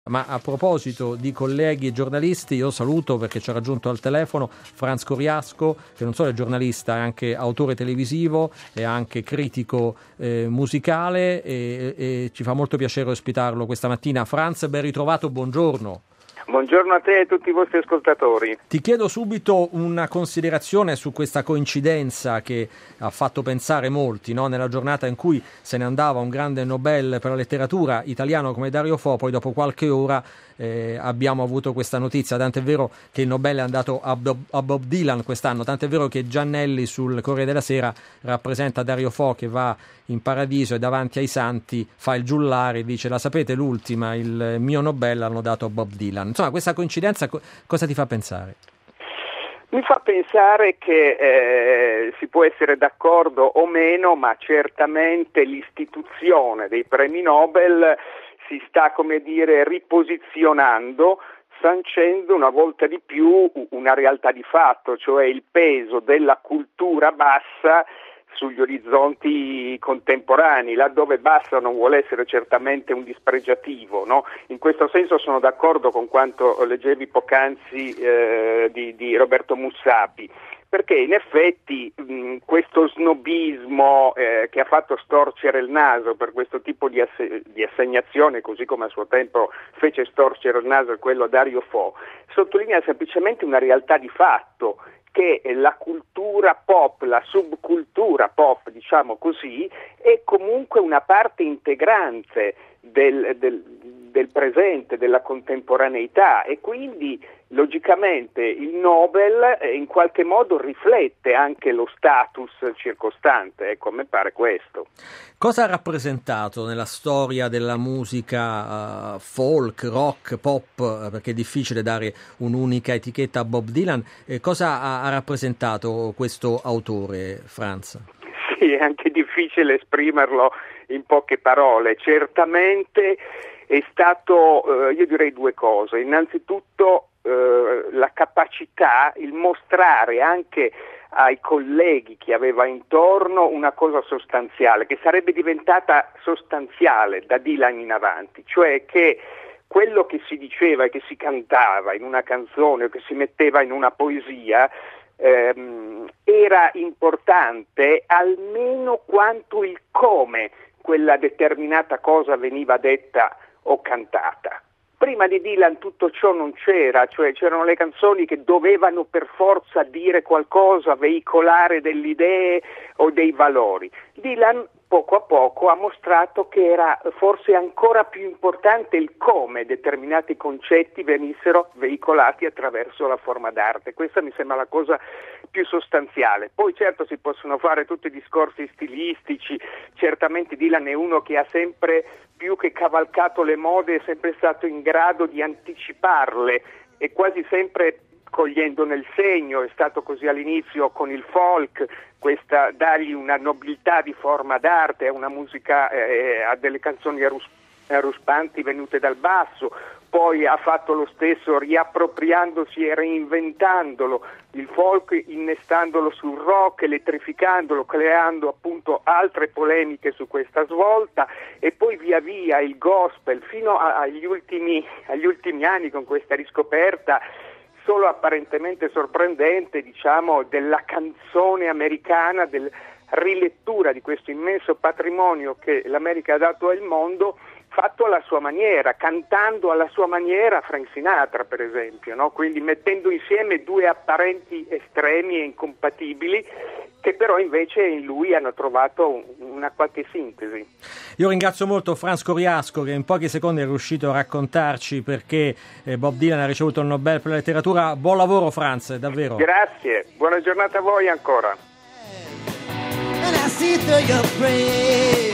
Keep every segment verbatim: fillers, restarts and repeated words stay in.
Ma a proposito di colleghi e giornalisti, io saluto, perché ci ha raggiunto al telefono, Franz Coriasco, che non solo è giornalista, è anche autore televisivo, è anche critico eh, musicale e, e ci fa molto piacere ospitarlo questa mattina. Franz, ben ritrovato, buongiorno. Buongiorno a te e a tutti i vostri ascoltatori. Ti chiedo subito una considerazione su questa coincidenza che ha fatto pensare molti, no? Nella giornata in cui se ne andava un grande Nobel per la letteratura italiano come Dario Fo, poi dopo qualche ora eh, abbiamo avuto questa notizia, tant'è vero che il Nobel è andato a Bob, a Bob Dylan quest'anno, tant'è vero che Giannelli sul Corriere della Sera rappresenta Dario Fo che va in paradiso e davanti ai santi fa il giullare e dice: la sapete l'ultima, il mio Nobel l'hanno dato a Bob Dylan. Insomma, questa coincidenza co- cosa ti fa pensare? Mi fa pensare che eh, si può essere d'accordo o meno, ma certamente l'istituzione dei premi Nobel si sta, come dire, riposizionando, sancendo una volta di più una realtà di fatto, cioè il peso della cultura bassa sugli orizzonti contemporanei, laddove bassa non vuole essere certamente un dispregiativo, no? In questo senso sono d'accordo con quanto leggevi poc'anzi eh, di, di Roberto Mussapi, perché in effetti mh, questo snobismo eh, che ha fatto storcere il naso per questo tipo di, ass- di assegnazione, così come a suo tempo fece storcere il naso quello Dario Fo, sottolinea semplicemente una realtà di fatto, che la cultura pop, la subcultura pop, diciamo così, è comunque una parte integrante del, del, del presente, della contemporaneità, e quindi logicamente il Nobel in qualche modo riflette anche lo status circostante, ecco, a me pare questo. Cosa ha rappresentato nella storia della musica uh, folk, rock, pop, perché è difficile dare un'unica etichetta a Bob Dylan, eh, cosa ha, ha rappresentato questo autore, Franz? Sì, è anche difficile esprimerlo in poche parole. Certamente è stato, eh, io direi due cose. Innanzitutto eh, la capacità, il mostrare anche ai colleghi che aveva intorno una cosa sostanziale, che sarebbe diventata sostanziale da Dylan in avanti, cioè che quello che si diceva e che si cantava in una canzone o che si metteva in una poesia ehm, era importante almeno quanto il come quella determinata cosa veniva detta o cantata. Prima di Dylan tutto ciò non c'era, cioè c'erano le canzoni che dovevano per forza dire qualcosa, veicolare delle idee o dei valori. Dylan poco a poco ha mostrato che era forse ancora più importante il come determinati concetti venissero veicolati attraverso la forma d'arte. Questa mi sembra la cosa più sostanziale. Poi certo si possono fare tutti i discorsi stilistici, certamente Dylan è uno che ha sempre più che cavalcato le mode, è sempre stato in grado di anticiparle e quasi sempre cogliendone il segno. È stato così all'inizio con il folk, questa dargli una nobiltà di forma d'arte, a una musica, eh, a delle canzoni arus- ruspanti venute dal basso. Poi ha fatto lo stesso riappropriandosi e reinventandolo il folk, innestandolo sul rock, elettrificandolo, creando appunto altre polemiche su questa svolta, e poi via via il gospel fino a, agli ultimi, agli ultimi anni, con questa riscoperta solo apparentemente sorprendente, diciamo, della canzone americana, del rilettura di questo immenso patrimonio che l'America ha dato al mondo, fatto alla sua maniera, cantando alla sua maniera Frank Sinatra, per esempio, no? Quindi mettendo insieme due apparenti estremi e incompatibili, che però invece in lui hanno trovato un, una qualche sintesi. Io ringrazio molto Franz Coriasco, che in pochi secondi è riuscito a raccontarci perché eh, Bob Dylan ha ricevuto il Nobel per la letteratura. Buon lavoro, Franz, davvero. Grazie, buona giornata a voi ancora. And I see through your prayer.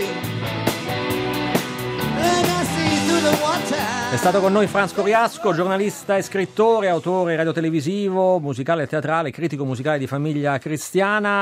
È stato con noi Franz Coriasco, giornalista e scrittore, autore radiotelevisivo, musicale e teatrale, critico musicale di famiglia cristiana.